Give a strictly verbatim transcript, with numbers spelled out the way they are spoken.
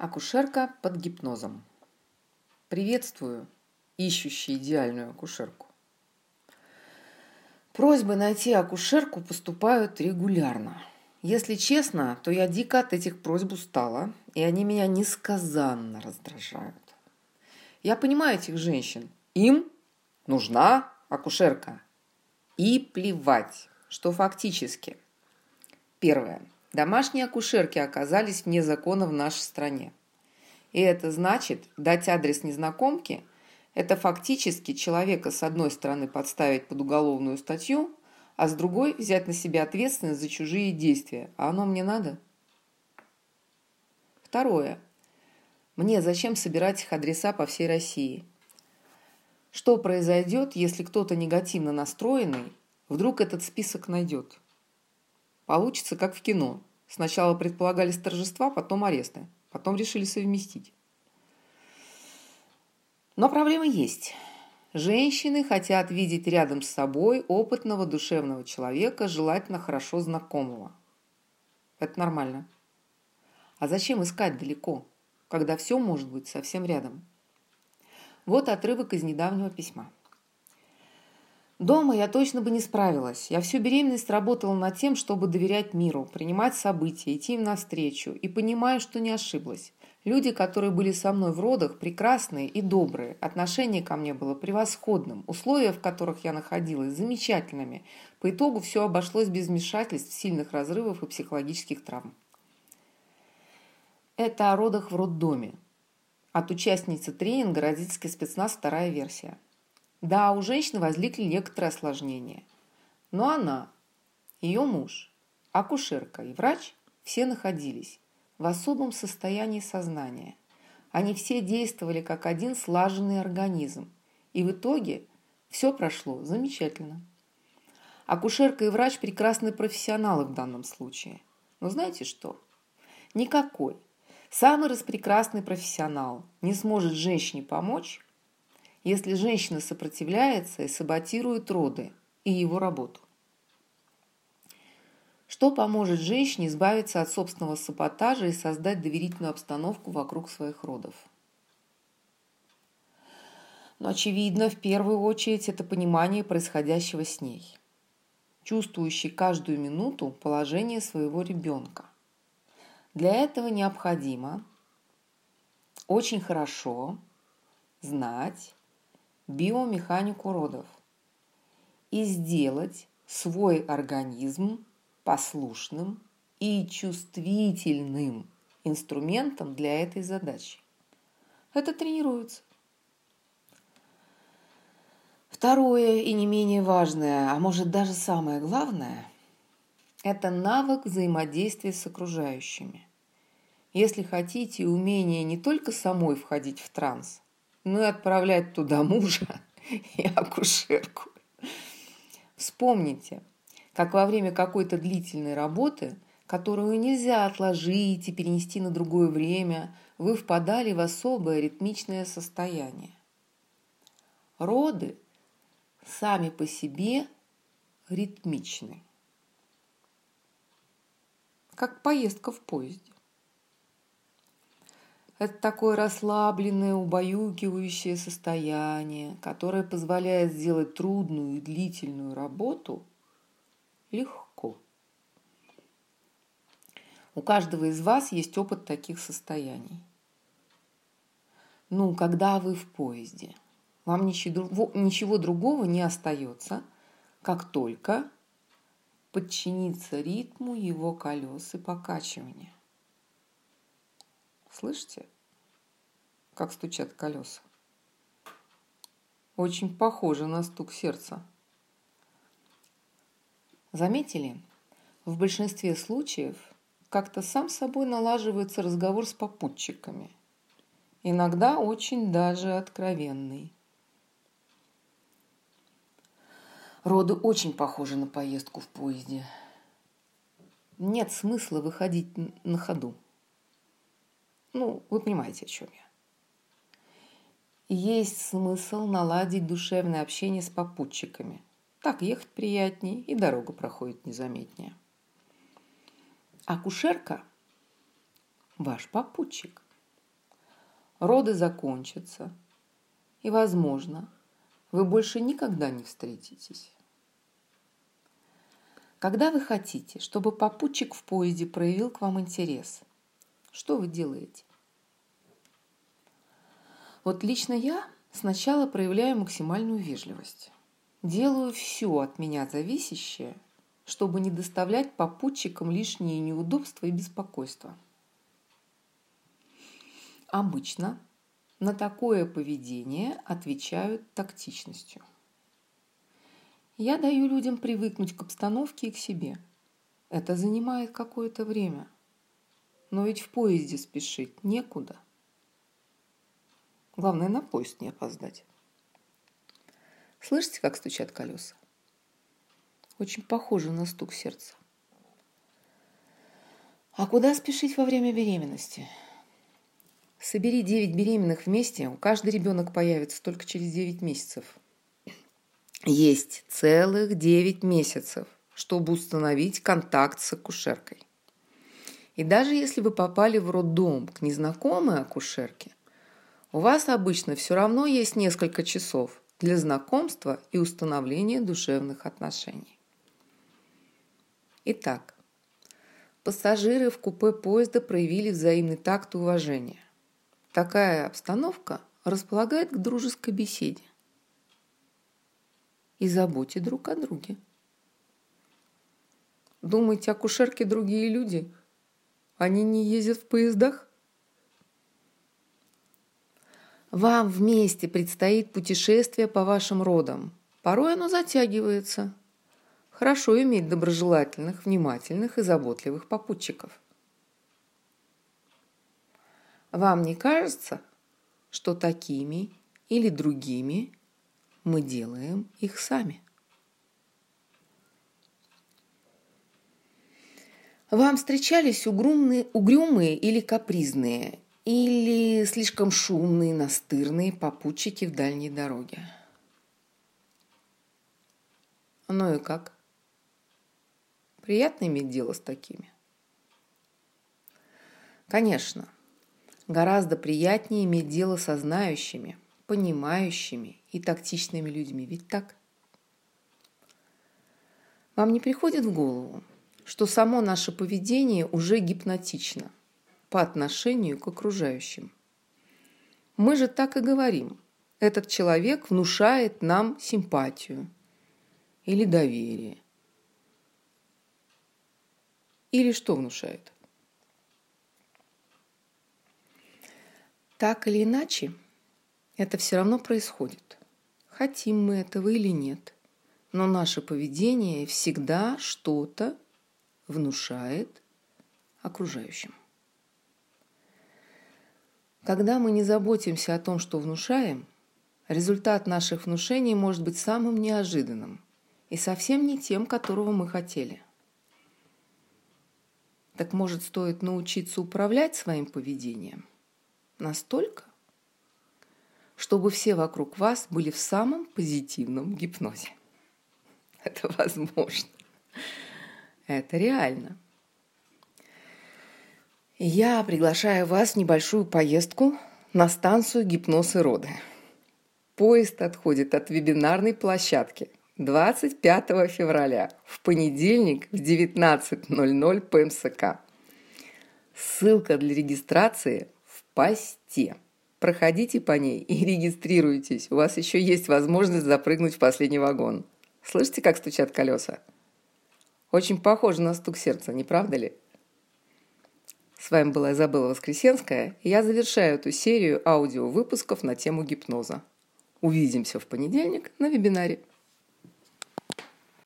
Акушерка под гипнозом. Приветствую, ищущий идеальную акушерку. Просьбы найти акушерку поступают регулярно. Если честно, то я дико от этих просьб устала, и они меня несказанно раздражают. Я понимаю этих женщин. Им нужна акушерка. И плевать, что фактически. Первое. Домашние акушерки оказались вне закона в нашей стране. И это значит, дать адрес незнакомки – это фактически человека с одной стороны подставить под уголовную статью, а с другой взять на себя ответственность за чужие действия. А оно мне надо? Второе. Мне зачем собирать их адреса по всей России? Что произойдет, если кто-то негативно настроенный вдруг этот список найдет? Получится, как в кино. Сначала предполагались торжества, потом аресты. Потом решили совместить. Но проблема есть. Женщины хотят видеть рядом с собой опытного душевного человека, желательно хорошо знакомого. Это нормально. А зачем искать далеко, когда все может быть совсем рядом? Вот отрывок из недавнего письма. Дома я точно бы не справилась. Я всю беременность работала над тем, чтобы доверять миру, принимать события, идти им навстречу. И понимаю, что не ошиблась. Люди, которые были со мной в родах, прекрасные и добрые. Отношение ко мне было превосходным. Условия, в которых я находилась, замечательными. По итогу все обошлось без вмешательств, сильных разрывов и психологических травм. Это о родах в роддоме. От участницы тренинга «Родительский спецназ», вторая версия. Да, у женщины возникли некоторые осложнения. Но она, ее муж, акушерка и врач все находились в особом состоянии сознания. Они все действовали как один слаженный организм. И в итоге все прошло замечательно. Акушерка и врач – прекрасные профессионалы в данном случае. Но знаете что? Никакой, самый распрекрасный профессионал не сможет женщине помочь, если женщина сопротивляется и саботирует роды и его работу. Что поможет женщине избавиться от собственного саботажа и создать доверительную обстановку вокруг своих родов? Но, очевидно, в первую очередь это понимание происходящего с ней, чувствующей каждую минуту положение своего ребенка. Для этого необходимо очень хорошо знать биомеханику родов и сделать свой организм послушным и чувствительным инструментом для этой задачи. Это тренируется. Второе и не менее важное, а может даже самое главное, это навык взаимодействия с окружающими. Если хотите, умение не только самой входить в транс, но и отправлять туда мужа и акушерку. Вспомните, как во время какой-то длительной работы, которую нельзя отложить и перенести на другое время, вы впадали в особое ритмичное состояние. Роды сами по себе ритмичны, как поездка в поезде. Это такое расслабленное, убаюкивающее состояние, которое позволяет сделать трудную и длительную работу легко. У каждого из вас есть опыт таких состояний. Ну, когда вы в поезде, вам ничего, ничего другого не остается, как только подчиниться ритму его колес и покачивания. Слышите, как стучат колеса? Очень похоже на стук сердца. Заметили? В большинстве случаев как-то сам собой налаживается разговор с попутчиками. Иногда очень даже откровенный. Роды очень похожи на поездку в поезде. Нет смысла выходить на ходу. Ну, вы понимаете, о чем я. Есть смысл наладить душевное общение с попутчиками. Так ехать приятнее, и дорога проходит незаметнее. Акушерка – ваш попутчик. роды закончатся, и, возможно, вы больше никогда не встретитесь. Когда вы хотите, чтобы попутчик в поезде проявил к вам интерес, что вы делаете? Вот лично я сначала проявляю максимальную вежливость. Делаю все от меня зависящее, чтобы не доставлять попутчикам лишние неудобства и беспокойства. Обычно на такое поведение отвечают тактичностью. Я даю людям привыкнуть к обстановке и к себе. Это занимает какое-то время. Но ведь в поезде спешить некуда. Главное, на поезд не опоздать. Слышите, как стучат колеса? Очень похоже на стук сердца. А куда спешить во время беременности? Собери девять беременных вместе, у каждой ребенок появится только через девять месяцев. Есть целых девять месяцев, чтобы установить контакт с акушеркой. И даже если вы попали в роддом к незнакомой акушерке, у вас обычно все равно есть несколько часов для знакомства и установления душевных отношений. Итак, пассажиры в купе поезда проявили взаимный такт и уважение. Такая обстановка располагает к дружеской беседе и заботе друг о друге. Думаете, акушерки другие люди? Они не ездят в поездах? Вам вместе предстоит путешествие по вашим родам. Порой оно затягивается. Хорошо иметь доброжелательных, внимательных и заботливых попутчиков. Вам не кажется, что такими или другими мы делаем их сами? Вам встречались угрюмые, угрюмые или капризные, или слишком шумные, настырные попутчики в дальней дороге? Ну и как? Приятно иметь дело с такими? Конечно, гораздо приятнее иметь дело со знающими, понимающими и тактичными людьми. Ведь так? Вам не приходит в голову, что само наше поведение уже гипнотично по отношению к окружающим? Мы же так и говорим. Этот человек внушает нам симпатию или доверие. Или что внушает? Так или иначе, это все равно происходит. Хотим мы этого или нет. Но наше поведение всегда что-то внушает окружающим. Когда мы не заботимся о том, что внушаем, результат наших внушений может быть самым неожиданным и совсем не тем, которого мы хотели. Так может, стоит научиться управлять своим поведением настолько, чтобы все вокруг вас были в самом позитивном гипнозе. Это возможно. Это реально. Я приглашаю вас в небольшую поездку на станцию «Гипноз и роды». Поезд отходит от вебинарной площадки двадцать пятого февраля в понедельник в девятнадцать ноль ноль по эм эс ка. Ссылка для регистрации в посте. Проходите по ней и регистрируйтесь. У вас еще есть возможность запрыгнуть в последний вагон. Слышите, как стучат колеса? Очень похоже на стук сердца, не правда ли? С вами была Изабелла Воскресенская, и я завершаю эту серию аудиовыпусков на тему гипноза. Увидимся в понедельник на вебинаре.